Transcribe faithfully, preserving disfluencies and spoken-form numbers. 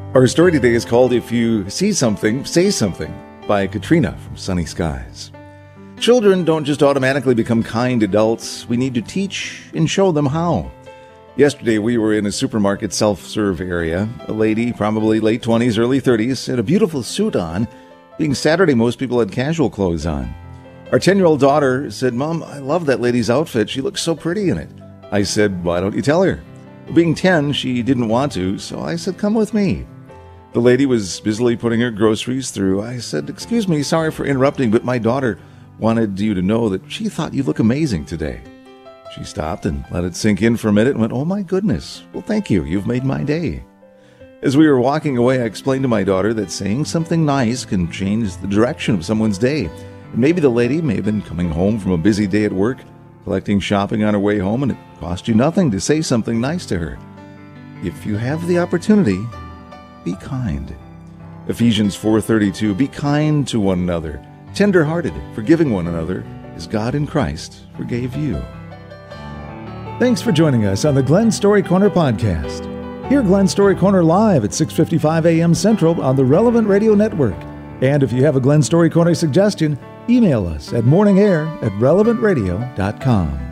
Our story today is called If You See Something, Say Something by Katrina from Sunny Skies. Children don't just automatically become kind adults. We need to teach and show them how. Yesterday we were in a supermarket self-serve area. A lady, probably late twenties, early thirties, had a beautiful suit on. Being Saturday, most people had casual clothes on. Our ten-year-old daughter said, "Mom, I love that lady's outfit. She looks so pretty in it." I said, "Why don't you tell her?" Being ten, she didn't want to, so I said, "Come with me." The lady was busily putting her groceries through. I said, "Excuse me, sorry for interrupting, but my daughter wanted you to know that she thought you look amazing today." She stopped and let it sink in for a minute and went, "Oh my goodness. Well, thank you. You've made my day." As we were walking away, I explained to my daughter that saying something nice can change the direction of someone's day. And maybe the lady may have been coming home from a busy day at work, collecting shopping on her way home, and it cost you nothing to say something nice to her. If you have the opportunity, be kind. Ephesians four thirty-two, be kind to one another, tender-hearted, forgiving one another, as God in Christ forgave you. Thanks for joining us on the Glen Story Corner podcast. Hear Glen Story Corner live at six fifty-five a.m. Central on the Relevant Radio Network. And if you have a Glen Story Corner suggestion, email us at morningair at relevant radio dot com.